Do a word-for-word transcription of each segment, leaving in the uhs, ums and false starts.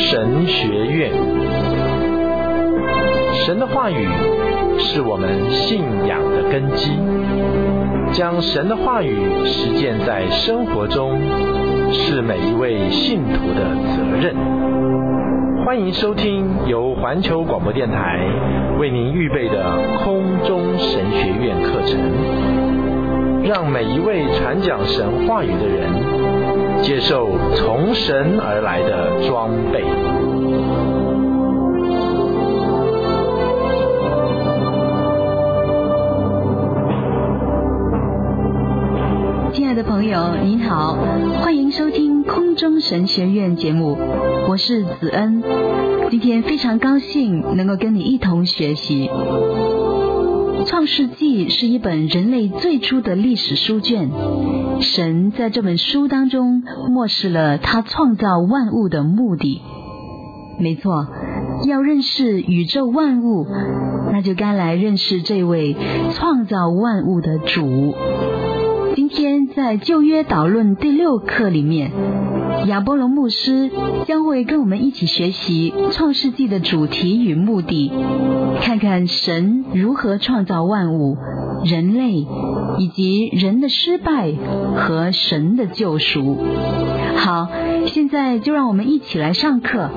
神学院。神的话语是我们信仰的根基，将神的话语实践在生活中，是每一位信徒的责任。欢迎收听由环球广播电台为您预备的空中神学院课程，让每一位传讲神话语的人接受从神而来的装备。 亲爱的朋友您好，欢迎收听空中神学院节目，我是子恩。今天非常高兴能够跟你一同学习创世纪，是一本人类最初的历史书卷。神在这本书当中漠视了他创造万物的目的。没错，要认识宇宙万物，那就该来认识这位创造万物的主。今天在旧约导论第六课里面，亚波龙牧师将会跟我们一起学习创世纪的主题与目的，看看神如何创造万物，人类以及人的失败和神的救赎。好，现在就让我们一起来上课。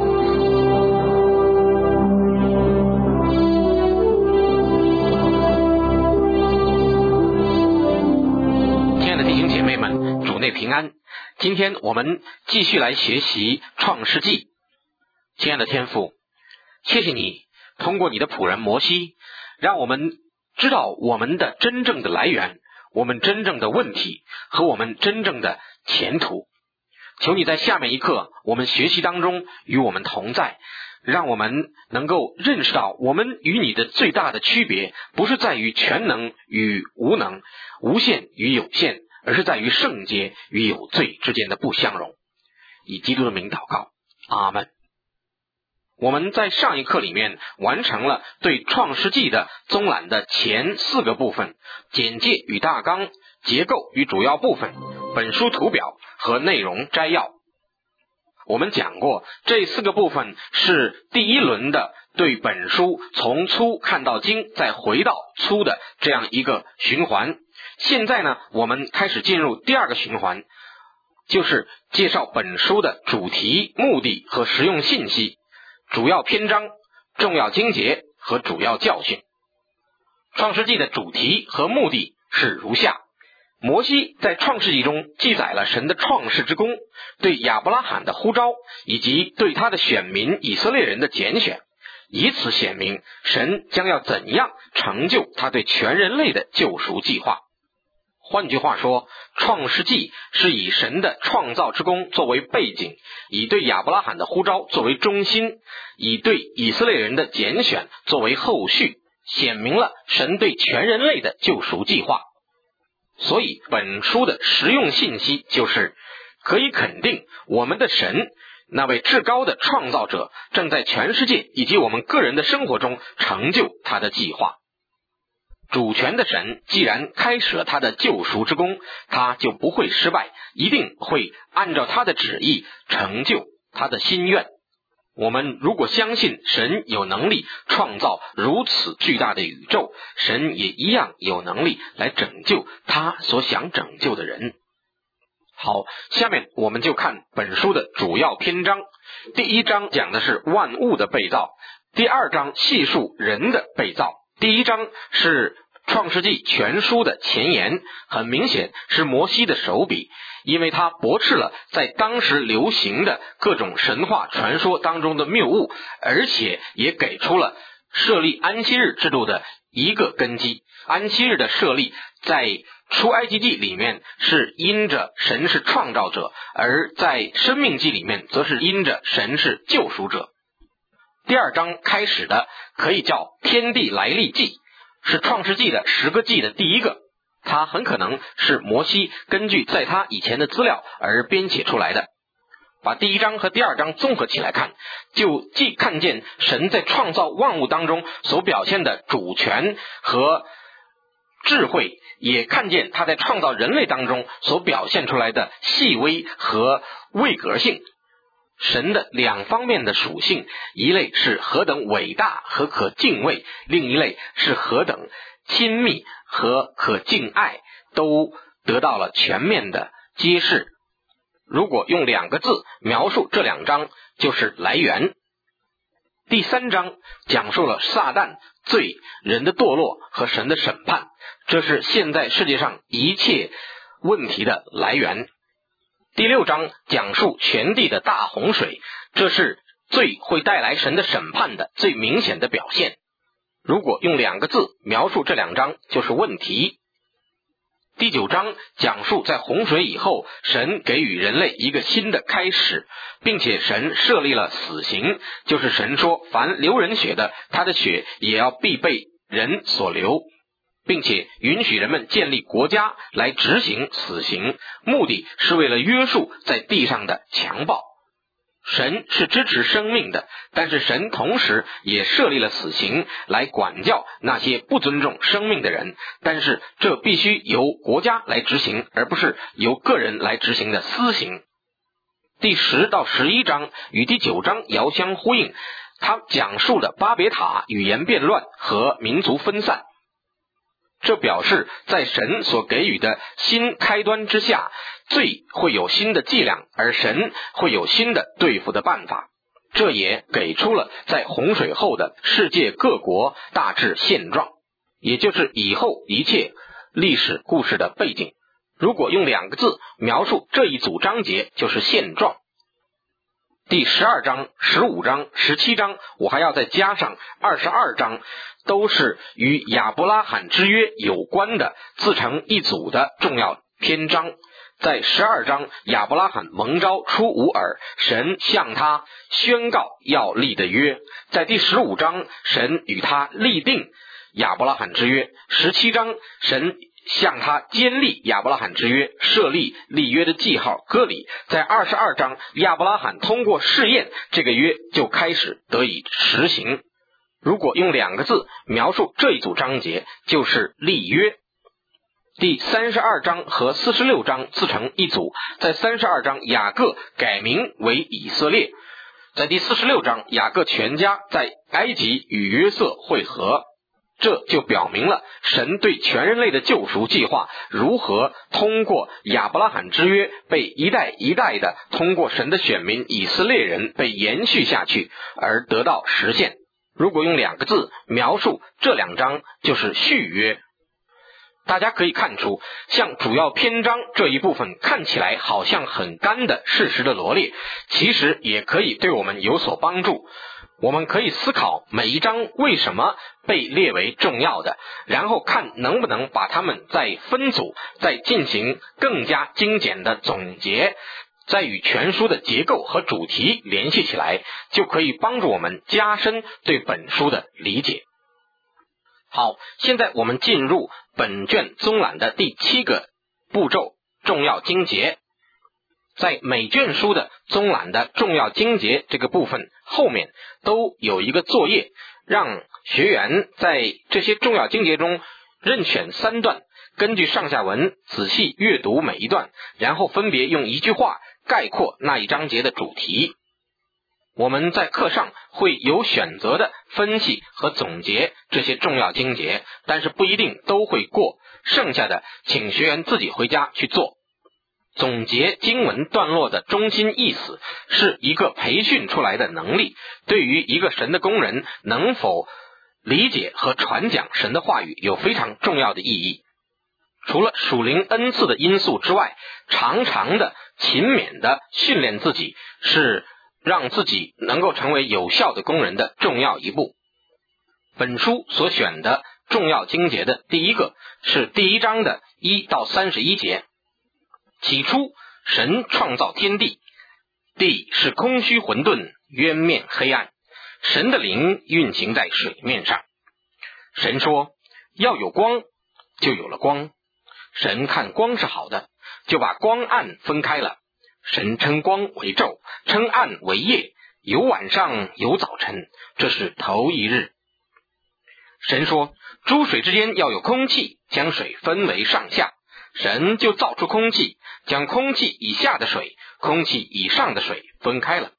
平安，今天我们继续来学习创世纪。亲爱的天父，谢谢你通过你的仆人摩西，让我们知道我们的真正的来源，我们真正的问题和我们真正的前途。求你在下面一刻我们学习当中与我们同在，让我们能够认识到我们与你的最大的区别不是在于全能与无能，无限与有限，而是在于圣洁与有罪之间的不相容。以基督的名祷告，阿们。我们在上一课里面完成了对创世纪的综览的前四个部分：简介与大纲、结构与主要部分、本书图表和内容摘要。我们讲过，这四个部分是第一轮的对本书从粗看到精再回到粗的这样一个循环。现在呢，我们开始进入第二个循环，就是介绍本书的主题、目的和实用信息、主要篇章、重要经节和主要教训。创世纪的主题和目的是如下：摩西在创世纪中记载了神的创世之功，对亚伯拉罕的呼召，以及对他的选民以色列人的拣选，以此显明神将要怎样成就他对全人类的救赎计划。换句话说，创世纪是以神的创造之功作为背景，以对亚伯拉罕的呼召作为中心，以对以色列人的拣选作为后续，显明了神对全人类的救赎计划。所以本书的实用信息就是可以肯定，我们的神，那位至高的创造者，正在全世界以及我们个人的生活中成就他的计划。主权的神既然开始了他的救赎之功，他就不会失败，一定会按照他的旨意成就他的心愿。我们如果相信神有能力创造如此巨大的宇宙，神也一样有能力来拯救他所想拯救的人。好，下面我们就看本书的主要篇章。第一章讲的是万物的被造，第二章细述人的被造。第一章是创世纪全书的前言，很明显是摩西的手笔，因为他驳斥了在当时流行的各种神话传说当中的谬误，而且也给出了设立安息日制度的一个根基。安息日的设立在出埃及记里面是因着神是创造者，而在生命记里面则是因着神是救赎者。第二章开始的可以叫天地来历记，是创世纪的十个记的第一个，它很可能是摩西根据在他以前的资料而编写出来的。把第一章和第二章综合起来看，就既看见神在创造万物当中所表现的主权和智慧，也看见他在创造人类当中所表现出来的细微和位格性。 神的两方面的属性，一类是何等伟大和可敬畏，另一类是何等亲密和可敬爱，都得到了全面的揭示。如果用两个字描述这两章，就是来源。第三章讲述了撒旦、罪、人的堕落和神的审判，这是现在世界上一切问题的来源。第六章讲述全地的大洪水，这是罪会带来神的审判的最明显的表现。如果用两个字描述这两章，就是问题。第九章讲述在洪水以后，神给予人类一个新的开始，并且神设立了死刑，就是神说凡流人血的，他的血也要必被人所流，并且允许人们建立国家来执行死刑，目的是为了约束在地上的强暴。神是支持生命的，但是神同时也设立了死刑来管教那些不尊重生命的人，但是这必须由国家来执行，而不是由个人来执行的私刑。第十到十一章与第九章遥相呼应，它讲述的巴别塔语言变乱和民族分散。这表示在神所给予的新开端之下，罪会有新的伎俩，而神会有新的对付的办法。这也给出了在洪水后的世界各国大致现状，也就是以后一切历史故事的背景。如果用两个字描述这一组章节，就是现状。第十二章、十五章、十七章，我还要再加上二十二章，都是与亚伯拉罕之约有关的自成一组的重要篇章。在十二章，亚伯拉罕蒙召出吾尔，神向他宣告要立的约。在第十五章，神与他立定亚伯拉罕之约。十七章，神向他坚立亚伯拉罕之约，设立立约的记号割礼。在二十二章，亚伯拉罕通过试验，这个约就开始得以实行。如果用两个字描述这一组章节，就是立约。第三十二章和四十六章自成一组，在三十二章雅各改名为以色列，在第四十六章雅各全家在埃及与约瑟会合。这就表明了神对全人类的救赎计划如何通过亚伯拉罕之约被一代一代的通过神的选民以色列人被延续下去而得到实现。如果用两个字描述这两章，就是续约。大家可以看出，像主要篇章这一部分看起来好像很干的事实的罗列，其实也可以对我们有所帮助。我们可以思考每一章为什么被列为重要的，然后看能不能把它们再分组，再进行更加精简的总结，再与全书的结构和主题联系起来，就可以帮助我们加深对本书的理解。好，现在我们进入本卷综览的第七个步骤，重要经节。在每卷书的综览的重要经节这个部分后面都有一个作业，让学员在这些重要经节中任选三段，根据上下文仔细阅读每一段，然后分别用一句话概括那一章节的主题。我们在课上会有选择的分析和总结这些重要经节，但是不一定都会过，剩下的请学员自己回家去做。总结经文段落的中心意思是一个培训出来的能力，对于一个神的工人能否理解和传讲神的话语有非常重要的意义。除了属灵恩赐的因素之外，常常的勤勉的训练自己是让自己能够成为有效的工人的重要一步。本书所选的重要经节的第一个是第一章的一到三十一节。起初神创造天地，地是空虚混沌，渊面黑暗，神的灵运行在水面上。神说要有光，就有了光。神看光是好的，就把光暗分开了。神称光为昼，称暗为夜，有晚上有早晨，这是头一日。神说诸水之间要有空气，将水分为上下。神就造出空气，将空气以下的水、空气以上的水分开了。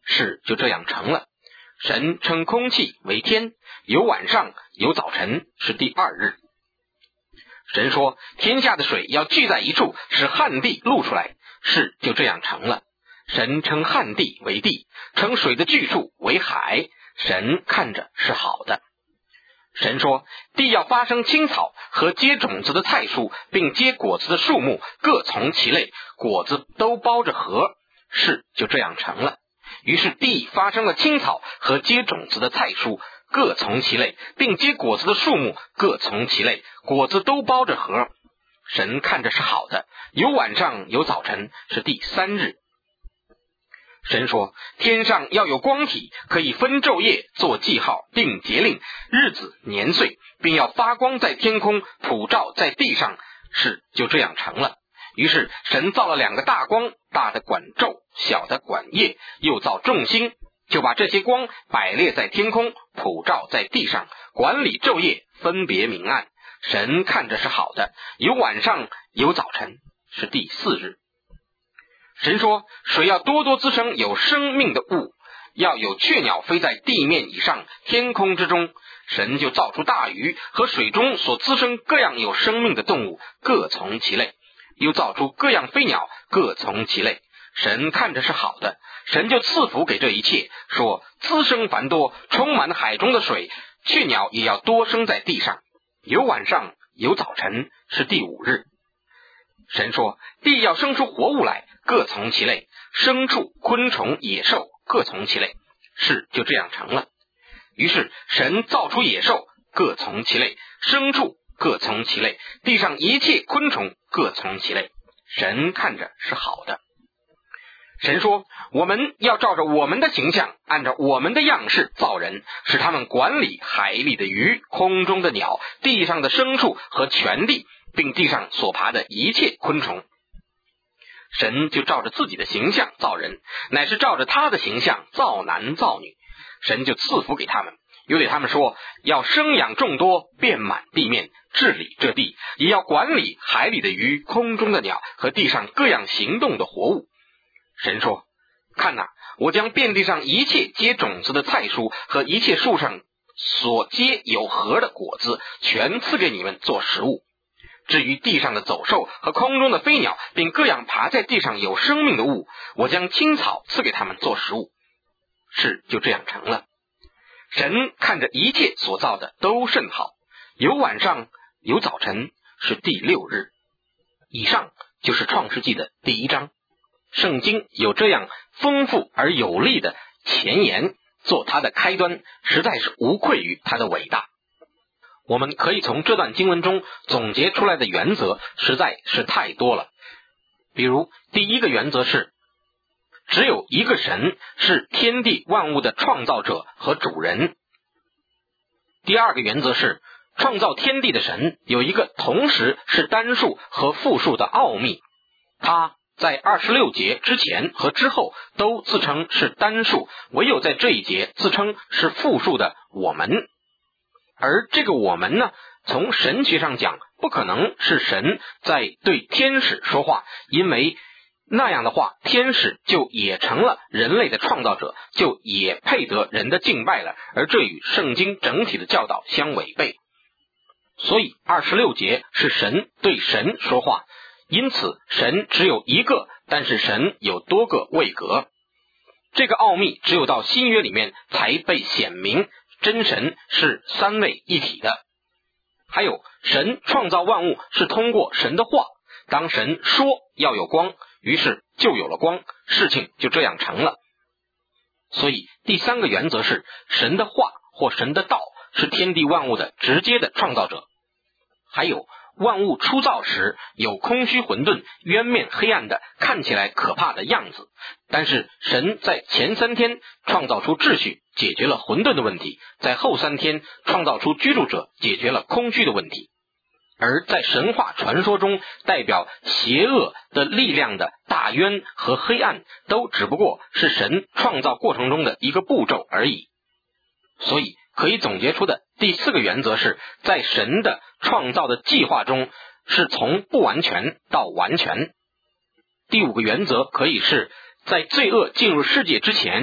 事就这样成了。神称空气为天，有晚上有早晨，是第二日。神说天下的水要聚在一处，使旱地露出来，事就这样成了。神称旱地为地，称水的聚处为海，神看着是好的。神说地要发生青草和结种子的菜蔬，并结果子的树木各从其类，果子都包着核，事就这样成了。于是地发生了青草和结种子的菜蔬各从其类，并结果子的树木各从其类，果子都包着核，神看着是好的。有晚上有早晨，是第三日。神说天上要有光体，可以分昼夜，做记号，定节令，日子年岁，并要发光在天空，普照在地上，事就这样成了。于是神造了两个大光，大的管昼，小的管夜，又造众星，就把这些光摆列在天空，普照在地上，管理昼夜，分别明暗。神看着是好的。有晚上有早晨，是第四日。神说水要多多滋生有生命的物，要有雀鸟飞在地面以上，天空之中。神就造出大鱼和水中所滋生各样有生命的动物，各从其类，又造出各样飞鸟，各从其类。神看着是好的。神就赐福给这一切，说滋生繁多，充满海中的水，雀鸟也要多生在地上。有晚上有早晨，是第五日。神说地要生出活物来，各从其类，牲畜昆虫野兽各从其类，事就这样成了。于是神造出野兽，各从其类，牲畜各从其类，地上一切昆虫各从其类，神看着是好的。神说我们要照着我们的形象，按照我们的样式造人，使他们管理海里的鱼，空中的鸟，地上的牲畜和全地，并地上所爬的一切昆虫。神就照着自己的形象造人，乃是照着他的形象造男造女。神就赐福给他们，又对他们说要生养众多，遍满地面，治理这地，也要管理海里的鱼，空中的鸟和地上各样行动的活物。神说看哪，我将遍地上一切结种子的菜蔬和一切树上所结有核的果子，全赐给你们做食物。至于地上的走兽和空中的飞鸟，并各样爬在地上有生命的物，我将青草赐给他们做食物。事就这样成了。神看着一切所造的都甚好。有晚上有早晨，是第六日。以上就是创世纪的第一章。圣经有这样丰富而有力的前言做它的开端，实在是无愧于它的伟大。我们可以从这段经文中总结出来的原则实在是太多了。比如第一个原则是，只有一个神是天地万物的创造者和主人。第二个原则是，创造天地的神有一个同时是单数和复数的奥秘，他在二十六节之前和之后都自称是单数，唯有在这一节自称是复数的我们。而这个我们呢，从神学上讲，不可能是神在对天使说话，因为那样的话，天使就也成了人类的创造者，就也配得人的敬拜了，而这与圣经整体的教导相违背。所以二十六节是神对神说话，因此神只有一个，但是神有多个位格。这个奥秘只有到新约里面才被显明，真神是三位一体的。还有神创造万物是通过神的话，当神说要有光，于是就有了光，事情就这样成了。所以第三个原则是，神的话或神的道是天地万物的直接的创造者。还有万物初造时有空虚混沌渊面黑暗的看起来可怕的样子，但是神在前三天创造出秩序，解决了混沌的问题，在后三天创造出居住者，解决了空虚的问题。而在神话传说中，代表邪恶的力量的大渊和黑暗都只不过是神创造过程中的一个步骤而已。所以可以总结出的第四个原则是，在神的创造的计划中，是从不完全到完全。第五个原则可以是，在罪恶进入世界之前，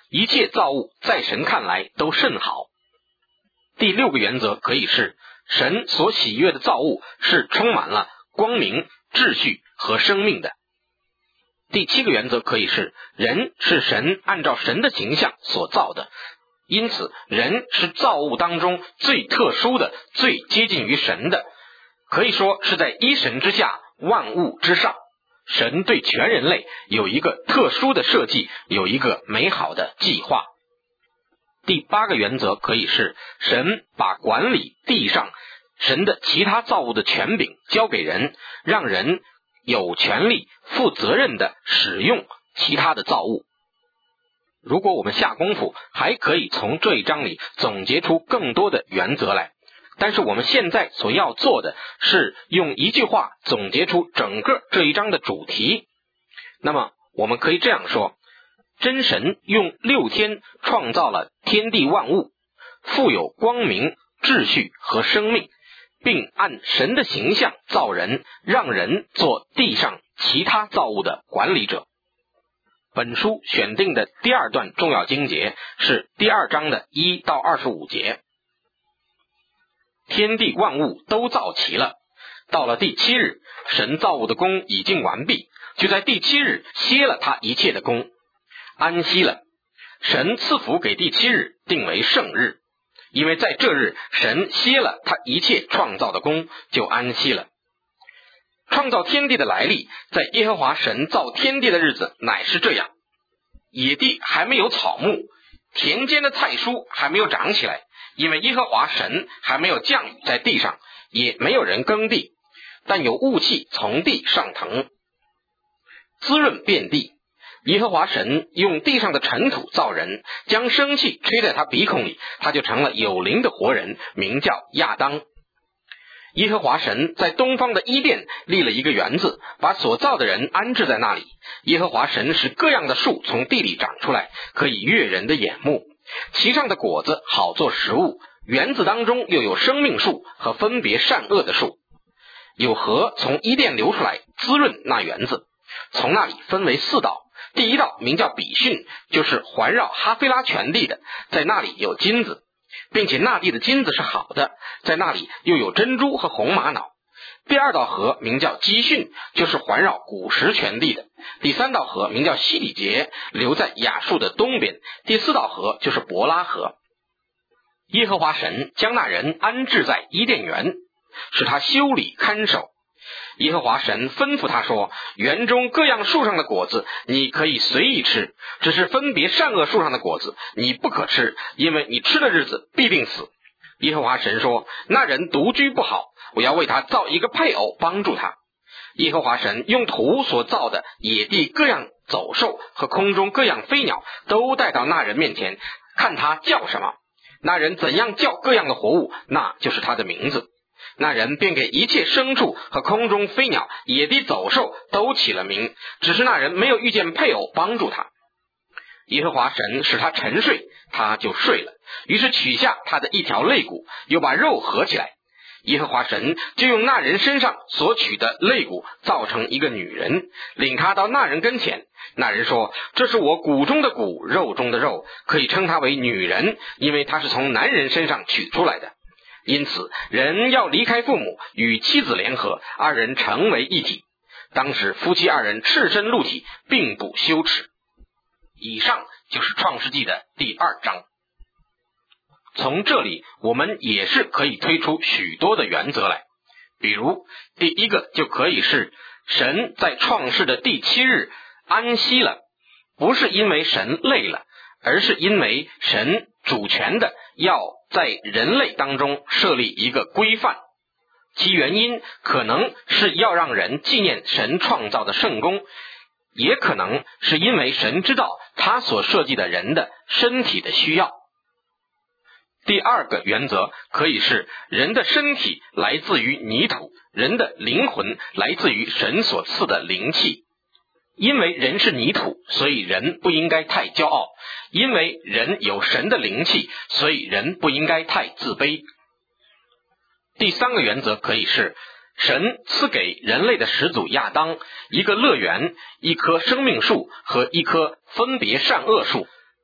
一切造物在神看来都甚好。第六个原则可以是，神所喜悦的造物是充满了光明、秩序和生命的。第七个原则可以是，人是神按照神的形象所造的，因此人是造物当中最特殊的、最接近于神的，可以说是在一神之下，万物之上。神对全人类有一个特殊的设计，有一个美好的计划。第八个原则可以是，神把管理地上神的其他造物的权柄交给人，让人有权利负责任的使用其他的造物。如果我们下功夫，还可以从这一章里总结出更多的原则来，但是我们现在所要做的是用一句话总结出整个这一章的主题。那么我们可以这样说，真神用六天创造了天地万物，富有光明、秩序和生命，并按神的形象造人，让人做地上其他造物的管理者。本书选定的第二段重要经节是第二章的一到二十五节。天地万物都造齐了，到了第七日，神造物的工已经完毕，就在第七日歇了他一切的工，安息了。神赐福给第七日，定为圣日，因为在这日神歇了他一切创造的工，就安息了。创造天地的来历，在耶和华神造天地的日子乃是这样：野地还没有草木，田间的菜蔬还没有长起来，因为耶和华神还没有降雨在地上，也没有人耕地，但有雾气从地上腾，滋润遍地。耶和华神用地上的尘土造人，将生气吹在他鼻孔里，他就成了有灵的活人，名叫亚当。耶和华神在东方的伊甸立了一个园子，把所造的人安置在那里。耶和华神使各样的树从地里长出来，可以悦人的眼目，其上的果子好做食物。园子当中又有生命树和分别善恶的树，有河从伊甸流出来，滋润那园子。从那里分为四道，第一道名叫比逊，就是环绕哈菲拉全地的，在那里有金子，并且那地的金子是好的，在那里又有珍珠和红玛瑙。第二道河名叫基训，就是环绕古时全地的。第三道河名叫西里结，流在亚述的东边。第四道河就是伯拉河。耶和华神将那人安置在伊甸园，使他修理看守。耶和华神吩咐他说，园中各样树上的果子你可以随意吃，只是分别善恶树上的果子你不可吃，因为你吃的日子必定死。耶和华神说，那人独居不好，我要为他造一个配偶帮助他。耶和华神用土所造的野地各样走兽和空中各样飞鸟都带到那人面前，看他叫什么，那人怎样叫各样的活物，那就是他的名字。那人便给一切牲畜和空中飞鸟、野地走兽都起了名，只是那人没有遇见配偶帮助他。耶和华神使他沉睡，他就睡了，于是取下他的一条肋骨，又把肉合起来。耶和华神就用那人身上所取的肋骨造成一个女人，领他到那人跟前。那人说，这是我骨中的骨，肉中的肉，可以称她为女人，因为她是从男人身上取出来的。因此人要离开父母，与妻子联合，二人成为一体。当时夫妻二人赤身露体，并不羞耻。以上就是创世纪的第二章。从这里我们也是可以推出许多的原则来，比如第一个就可以是，神在创世的第七日安息了，不是因为神累了，而是因为神主权的要在人类当中设立一个规范，其原因可能是要让人纪念神创造的圣工，也可能是因为神知道他所设计的人的身体的需要。第二个原则可以是，人的身体来自于泥土，人的灵魂来自于神所赐的灵气。因为人是泥土，所以人不应该太骄傲；因为人有神的灵气，所以人不应该太自卑。第三个原则可以是，神赐给人类的始祖亚当一个乐园、一棵生命树和一棵分别善恶树，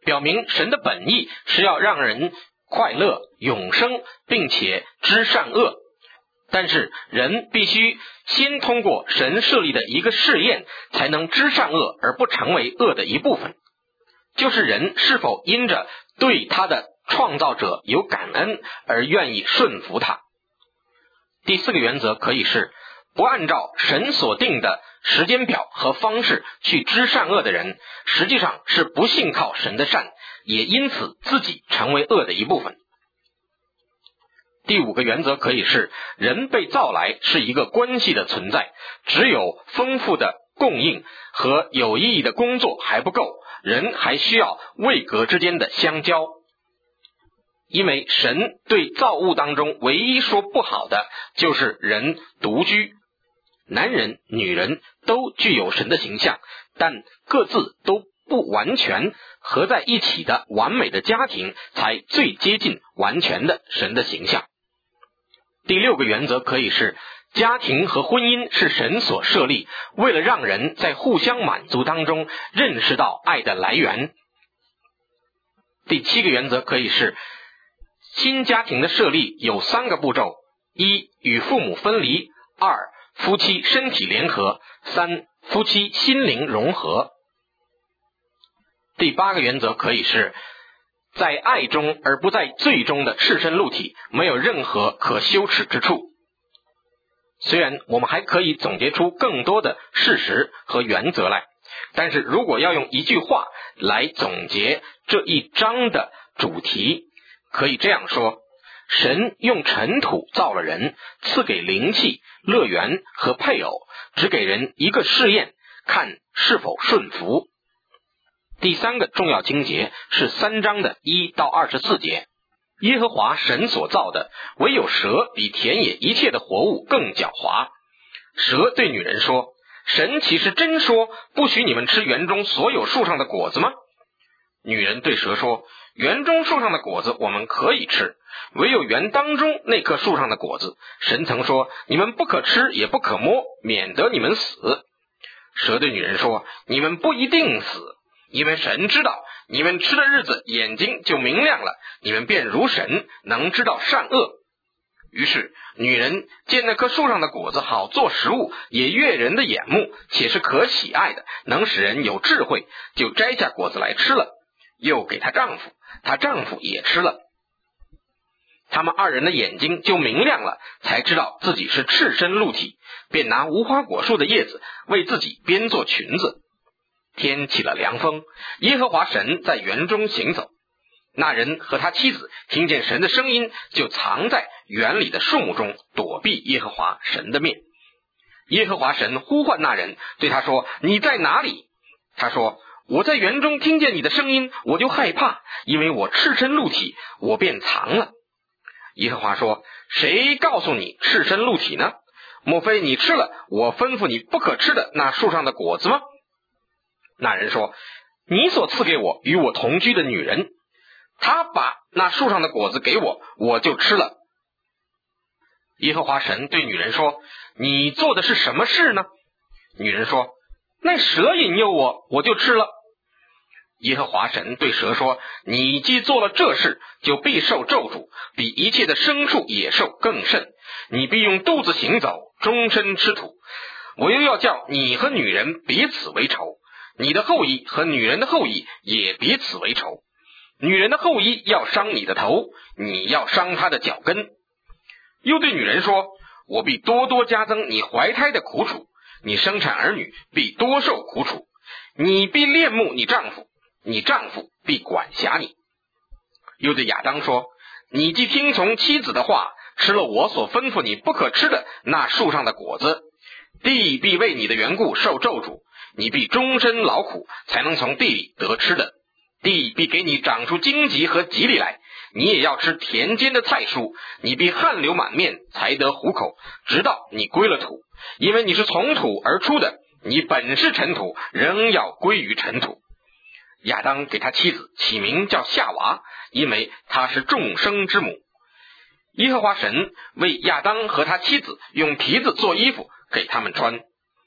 表明神的本意是要让人快乐、永生，并且知善恶。但是人必须先通过神设立的一个试验，才能知善恶而不成为恶的一部分，就是人是否因着对他的创造者有感恩而愿意顺服他。第四个原则可以是，不按照神所定的时间表和方式去知善恶的人，实际上是不信靠神的善，也因此自己成为恶的一部分。第五个原则可以是，人被造来是一个关系的存在，只有丰富的供应和有意义的工作还不够，人还需要位格之间的相交。因为神对造物当中唯一说不好的就是人独居，男人女人都具有神的形象，但各自都不完全合在一起的完美的家庭才最接近完全的神的形象。第六个原则可以是，家庭和婚姻是神所设立，为了让人在互相满足当中认识到爱的来源。第七个原则可以是，新家庭的设立有三个步骤：一、与父母分离；二、夫妻身体联合；三、夫妻心灵融合。第八个原则可以是，在爱中而不在罪中的赤身露体，没有任何可羞耻之处。虽然我们还可以总结出更多的事实和原则来，但是如果要用一句话来总结这一章的主题，可以这样说：神用尘土造了人，赐给灵气、乐园和配偶，只给人一个试验，看是否顺服。第三个重要经节是三章的一到二十四节。耶和华神所造的，唯有蛇比田野一切的活物更狡猾。蛇对女人说：神岂是真说不许你们吃园中所有树上的果子吗？女人对蛇说：园中树上的果子我们可以吃，唯有园当中那棵树上的果子，神曾说你们不可吃也不可摸，免得你们死。蛇对女人说：你们不一定死，因为神知道你们吃的日子眼睛就明亮了，你们便如神，能知道善恶。于是女人见那棵树上的果子好做食物，也悦人的眼目，且是可喜爱的，能使人有智慧，就摘下果子来吃了，又给她丈夫，她丈夫也吃了。他们二人的眼睛就明亮了，才知道自己是赤身露体，便拿无花果树的叶子为自己编做裙子。天起了凉风，耶和华神在园中行走。那人和他妻子听见神的声音，就藏在园里的树木中，躲避耶和华神的面。耶和华神呼唤那人，对他说：你在哪里？他说：我在园中听见你的声音，我就害怕，因为我赤身露体，我便藏了。耶和华说：谁告诉你赤身露体呢？莫非你吃了我吩咐你不可吃的那树上的果子吗？那人说：你所赐给我与我同居的女人，她把那树上的果子给我，我就吃了。耶和华神对女人说：你做的是什么事呢？女人说：那蛇引诱我，我就吃了。耶和华神对蛇说：你既做了这事，就必受咒诅，比一切的牲畜野兽更甚。你必用肚子行走，终身吃土。我又要叫你和女人彼此为仇，你的后裔和女人的后裔也彼此为仇。女人的后裔要伤你的头，你要伤她的脚跟。又对女人说：我必多多加增你怀胎的苦楚，你生产儿女必多受苦楚。你必恋慕你丈夫，你丈夫必管辖你。又对亚当说：你既听从妻子的话，吃了我所吩咐你不可吃的那树上的果子，地必为你的缘故受咒诅，你必终身劳苦，才能从地里得吃的。地必给你长出荆棘和棘藜来，你也要吃田间的菜蔬，你必汗流满面，才得糊口，直到你归了土，因为你是从土而出的，你本是尘土，仍要归于尘土。亚当给他妻子起名叫夏娃，因为她是众生之母。耶和华神为亚当和他妻子用皮子做衣服给他们穿。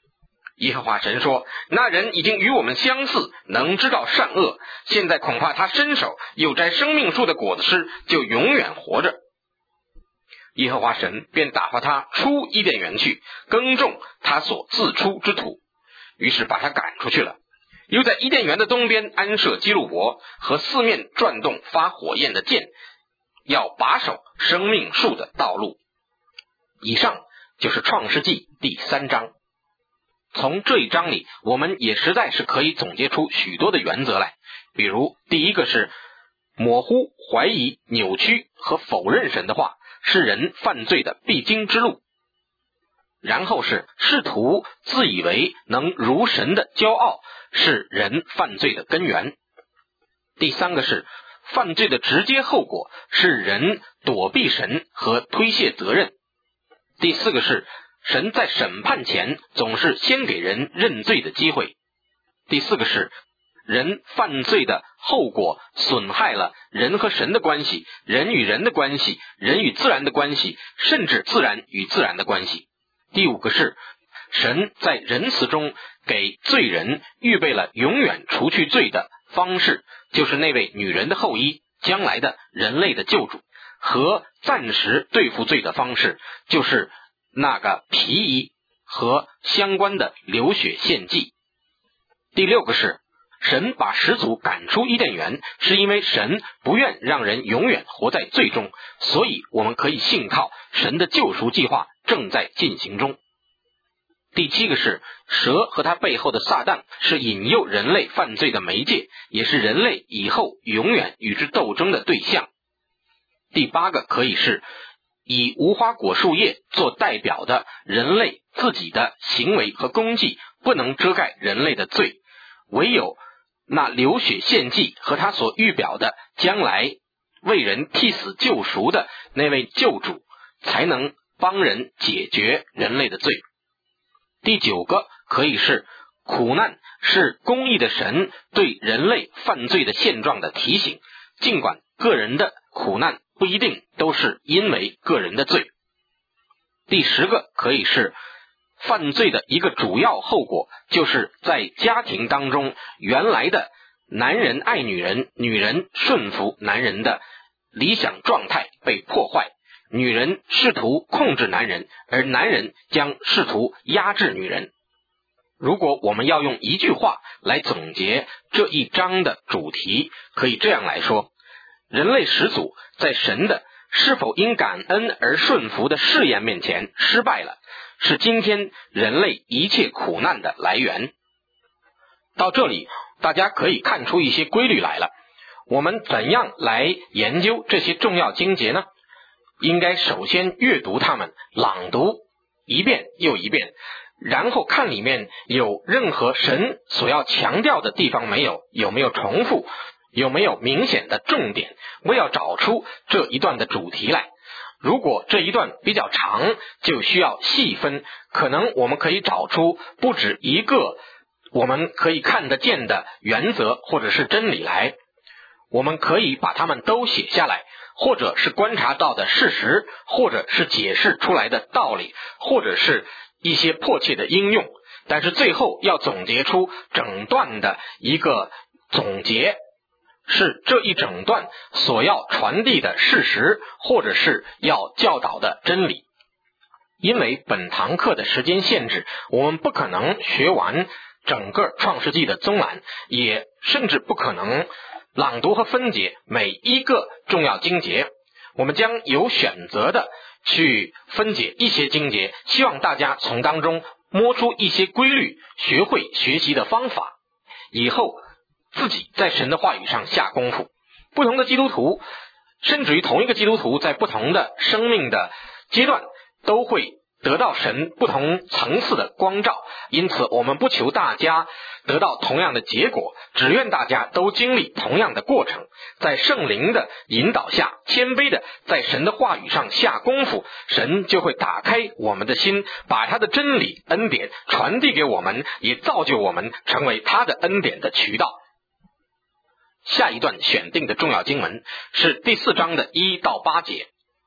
耶和华神说，那人已经与我们相似，能知道善恶，现在恐怕他伸手又摘生命树的果子吃，就永远活着。耶和华神便打发他出伊甸园去，耕种他所自出之土，于是把他赶出去了。又在伊甸园的东边安设基路伯和四面转动发火焰的剑，要把守生命树的道路。以上就是创世纪第三章。从这一章里，我们也实在是可以总结出许多的原则来，比如第一个是模糊、怀疑、扭曲和否认神的话是人犯罪的必经之路，然后是试图自以为能如神的骄傲是人犯罪的根源，第三个是犯罪的直接后果是人躲避神和推卸责任，第四个是神在审判前总是先给人认罪的机会，第四个是人犯罪的后果损害了人和神的关系，人与人的关系，人与自然的关系，甚至自然与自然的关系。第五个是神在仁慈中给罪人预备了永远除去罪的方式，就是那位女人的后裔，将来的人类的救主，和暂时对付罪的方式，就是那个皮衣和相关的流血献祭。第六个是神把始祖赶出伊甸园，是因为神不愿让人永远活在罪中，所以我们可以信靠神的救赎计划正在进行中。第七个是蛇和他背后的撒旦是引诱人类犯罪的媒介，也是人类以后永远与之斗争的对象。第八个可以是以无花果树叶做代表的人类自己的行为和功绩不能遮盖人类的罪，唯有那流血献祭和他所预表的将来为人替死救赎的那位救主，才能帮人解决人类的罪。第九个可以是苦难是公义的神对人类犯罪的现状的提醒，尽管个人的苦难不一定都是因为个人的罪。第十个可以是犯罪的一个主要后果，就是在家庭当中原来的男人爱女人，女人顺服男人的理想状态被破坏，女人试图控制男人，而男人将试图压制女人。如果我们要用一句话来总结这一章的主题，可以这样来说，人类始祖在神的是否因感恩而顺服的试验面前失败了，是今天人类一切苦难的来源。到这里大家可以看出一些规律来了。我们怎样来研究这些重要经节呢？应该首先阅读它们，朗读一遍又一遍，然后看里面有任何神所要强调的地方没有，有没有重复，有没有明显的重点，我要找出这一段的主题来。如果这一段比较长，就需要细分，可能我们可以找出不止一个我们可以看得见的原则或者是真理来，我们可以把它们都写下来，或者是观察到的事实，或者是解释出来的道理，或者是一些迫切的应用，但是最后要总结出整段的一个总结，是这一整段所要传递的事实，或者是要教导的真理。因为本堂课的时间限制，我们不可能学完整个创世纪的综览，也甚至不可能朗读和分解每一个重要经节，我们将有选择的去分解一些经节，希望大家从当中摸出一些规律，学会学习的方法，以后自己在神的话语上下功夫。不同的基督徒，甚至于同一个基督徒，在不同的生命的阶段都会得到神不同层次的光照，因此我们不求大家得到同样的结果，只愿大家都经历同样的过程，在圣灵的引导下，谦卑的在神的话语上下功夫，神就会打开我们的心，把他的真理恩典传递给我们，也造就我们成为他的恩典的渠道。下一段选定的重要经文是第四章的一到八节。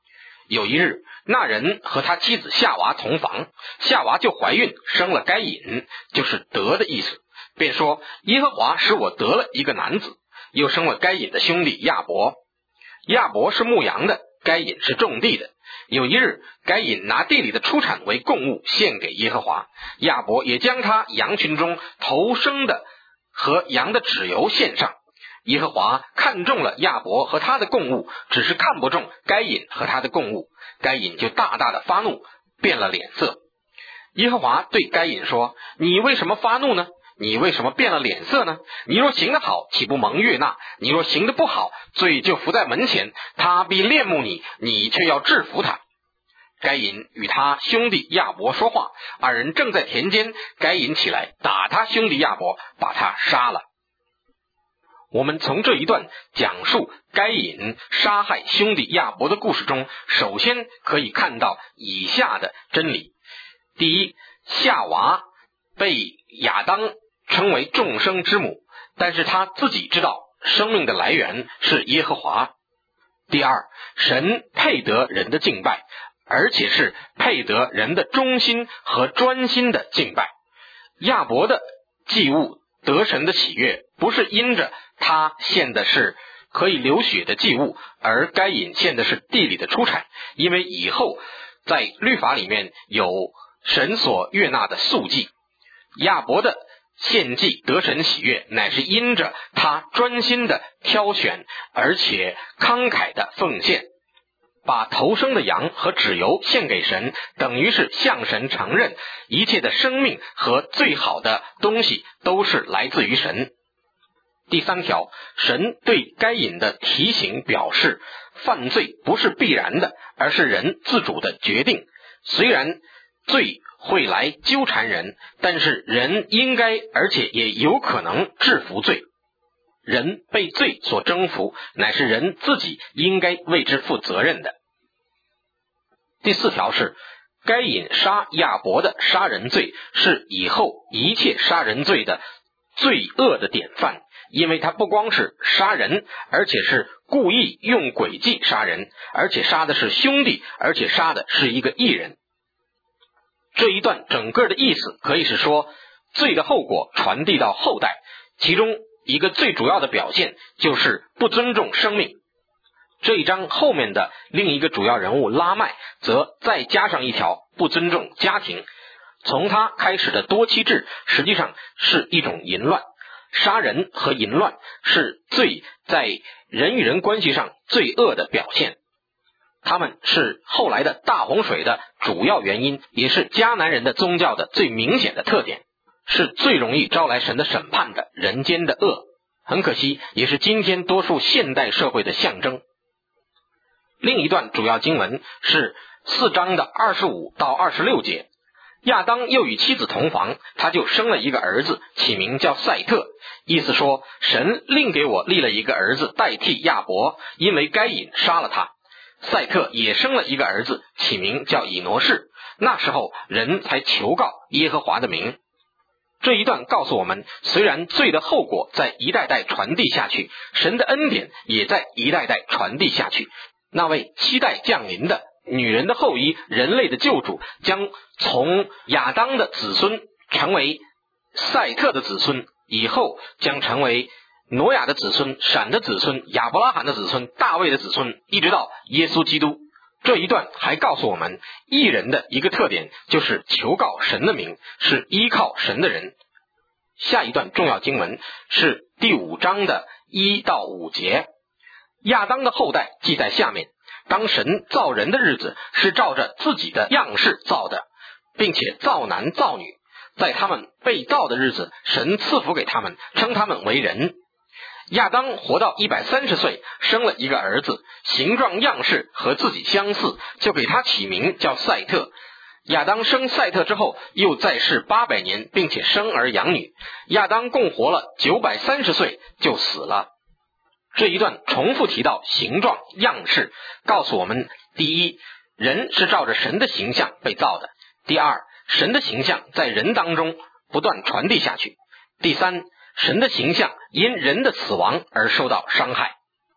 有一日，那人和他妻子夏娃同房，夏娃就怀孕，生了该隐，就是得的意思，便说耶和华使我得了一个男子，又生了该隐的兄弟亚伯。亚伯是牧羊的，该隐是种地的。有一日，该隐拿地里的出产为供物献给耶和华，亚伯也将他羊群中头生的和羊的脂油献上。耶和华看中了亚伯和他的供物，只是看不中该隐和他的供物，该隐就大大的发怒，变了脸色。耶和华对该隐说，你为什么发怒呢？你为什么变了脸色呢？你若行得好，岂不蒙悦纳？你若行得不好，罪就伏在门前，他必恋慕你，你却要制服他。该隐与他兄弟亚伯说话，二人正在田间，该隐起来打他兄弟亚伯，把他杀了。我们从这一段讲述该隐杀害兄弟亚伯的故事中，首先可以看到以下的真理。第一，夏娃被亚当称为众生之母，但是他自己知道生命的来源是耶和华。第二，神配得人的敬拜，而且是配得人的忠心和专心的敬拜。亚伯的祭物得神的喜悦，不是因着他献的是可以流血的祭物，而该隐献的是地里的出产，因为以后在律法里面有神所悦纳的素祭。亚伯的献祭得神喜悦，乃是因着他专心的挑选，而且慷慨的奉献，把头生的羊和脂油献给神，等于是向神承认一切的生命和最好的东西都是来自于神。第三条，神对该隐的提醒表示，犯罪不是必然的，而是人自主的决定。虽然罪会来纠缠人，但是人应该而且也有可能制服罪。人被罪所征服，乃是人自己应该为之负责任的。第四条是，该隐杀亚伯的杀人罪是以后一切杀人罪的罪恶的典范，因为他不光是杀人，而且是故意用诡计杀人，而且杀的是兄弟，而且杀的是一个义人。这一段整个的意思可以是说，罪的后果传递到后代，其中一个最主要的表现就是不尊重生命。这一章后面的另一个主要人物拉麦则再加上一条不尊重家庭。从他开始的多妻制实际上是一种淫乱，杀人和淫乱是罪在人与人关系上最恶的表现。他们是后来的大洪水的主要原因，也是迦南人的宗教的最明显的特点，是最容易招来神的审判的人间的恶。很可惜，也是今天多数现代社会的象征。另一段主要经文是四章的二十五到二十六节。亚当又与妻子同房，他就生了一个儿子，起名叫赛特，意思说神另给我立了一个儿子代替亚伯，因为该隐杀了他。赛特也生了一个儿子，起名叫以挪士，那时候人才求告耶和华的名。这一段告诉我们，虽然罪的后果在一代代传递下去，神的恩典也在一代代传递下去。那位期待降临的女人的后裔，人类的救主，将从亚当的子孙成为赛特的子孙，以后将成为挪亚的子孙、闪的子孙、亚伯拉罕的子孙、大卫的子孙，一直到耶稣基督。这一段还告诉我们，义人的一个特点就是求告神的名，是依靠神的人。下一段重要经文是第五章的一到五节。亚当的后代记在下面，当神造人的日子，是照着自己的样式造的，并且造男造女。在他们被造的日子，神赐福给他们，称他们为人。亚当活到一百三十岁，生了一个儿子，形状样式和自己相似，就给他起名叫赛特。亚当生赛特之后，又在世八百年，并且生儿养女。亚当共活了九百三十岁就死了。这一段重复提到形状样式，告诉我们，第一，人是照着神的形象被造的；第二，神的形象在人当中不断传递下去；第三，神的形象因人的死亡而受到伤害。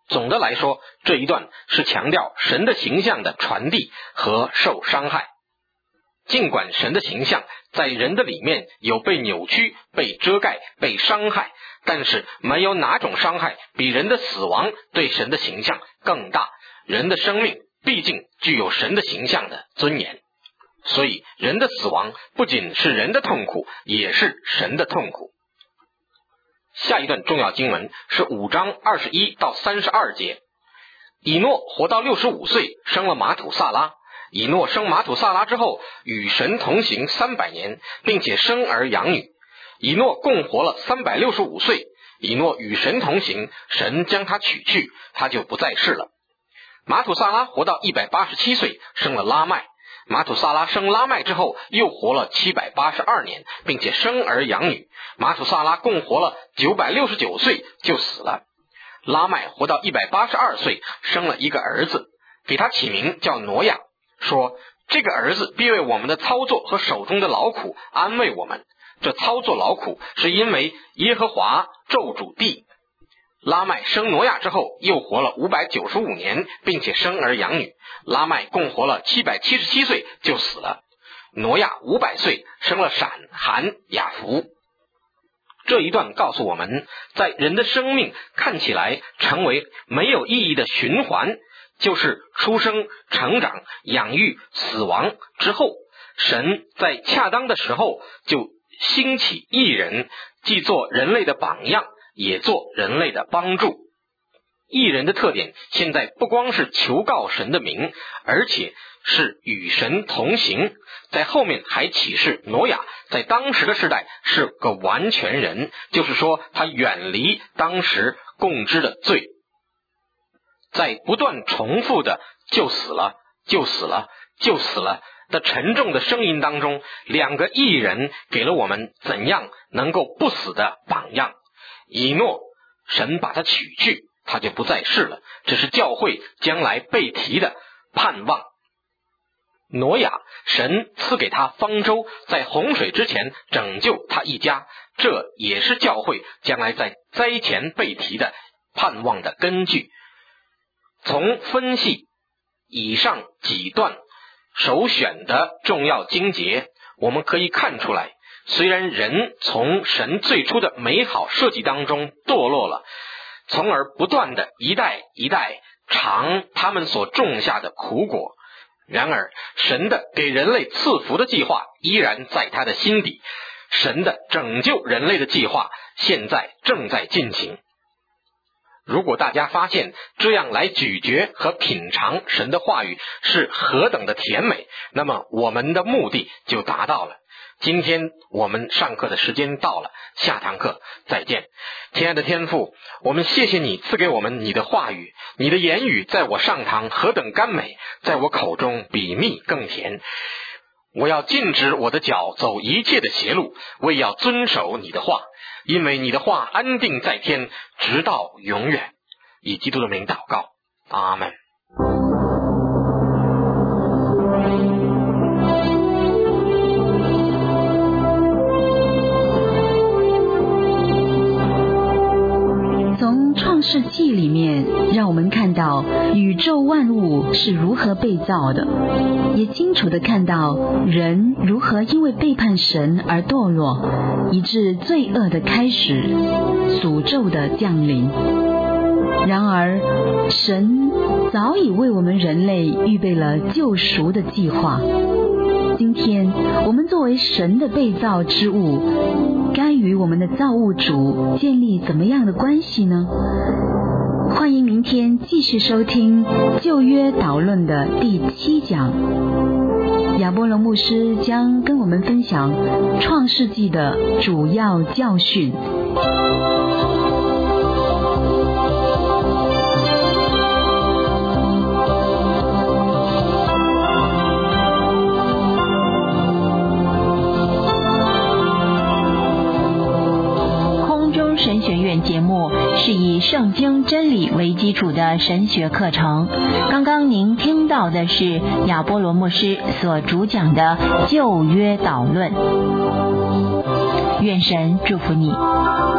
总的来说，这一段是强调神的形象的传递和受伤害。尽管神的形象在人的里面有被扭曲、被遮盖、被伤害，但是没有哪种伤害比人的死亡对神的形象更大。人的生命毕竟具有神的形象的尊严，所以人的死亡不仅是人的痛苦，也是神的痛苦。下一段重要经文是五章二十一到三十二节。以诺活到六十五岁，生了马土萨拉。以诺生马土萨拉之后，与神同行三百年，并且生儿养女。以诺共活了三百六十五岁。以诺与神同行，神将他取去，他就不在世了。马土萨拉活到一百八十七岁，生了拉麦。马土萨拉生拉麦之后，又活了七百八十二年，并且生儿养女。马土萨拉共活了九百六十九岁就死了。拉麦活到一百八十二岁，生了一个儿子，给他起名叫挪亚，说这个儿子必为我们的操作和手中的劳苦安慰我们。这操作劳苦是因为耶和华咒诅地。拉麦生挪亚之后，又活了五百九十五年，并且生儿养女。拉麦共活了七百七十七岁就死了。挪亚五百岁，生了闪、含、雅弗。这一段告诉我们，在人的生命看起来成为没有意义的循环，就是出生、成长、养育、死亡之后，神在恰当的时候就兴起义人，既做人类的榜样，也做人类的帮助。义人的特点现在不光是求告神的名，而且是与神同行。在后面还启示挪亚在当时的世代是个完全人，就是说他远离当时共知的罪。在不断重复的就死了就死了就死了的沉重的声音当中，两个义人给了我们怎样能够不死的榜样。以诺神把他取去，他就不在世了，这是教会将来被提的盼望。挪亚神赐给他方舟，在洪水之前拯救他一家，这也是教会将来在灾前被提的盼望的根据。从分析以上几段首选的重要经节，我们可以看出来，虽然人从神最初的美好设计当中堕落了，从而不断的一代一代尝他们所种下的苦果，然而神的给人类赐福的计划依然在他的心底，神的拯救人类的计划现在正在进行。如果大家发现这样来咀嚼和品尝神的话语是何等的甜美，那么我们的目的就达到了。今天我们上课的时间到了，下堂课再见。亲爱的天父，我们谢谢你赐给我们你的话语，你的言语在我上堂何等甘美，在我口中比蜜更甜。我要禁止我的脚走一切的邪路，为要遵守你的话，因为你的话安定在天，直到永远。以基督的名祷告，阿们。 从创世纪里面让我们看到宇宙万物是如何被造的，也清楚地看到人如何因为背叛神而堕落，以致罪恶的开始，诅咒的降临。然而神早已为我们人类预备了救赎的计划。今天我们作为神的被造之物，该与我们的造物主建立怎么样的关系呢？欢迎明天继续收听旧约导论的第七讲，亚波罗牧师将跟我们分享创世纪的主要教训。 神学院节目是以圣经真理为基础的神学课程。刚刚您听到的是亚波罗牧师所主讲的旧约导论。愿神祝福你。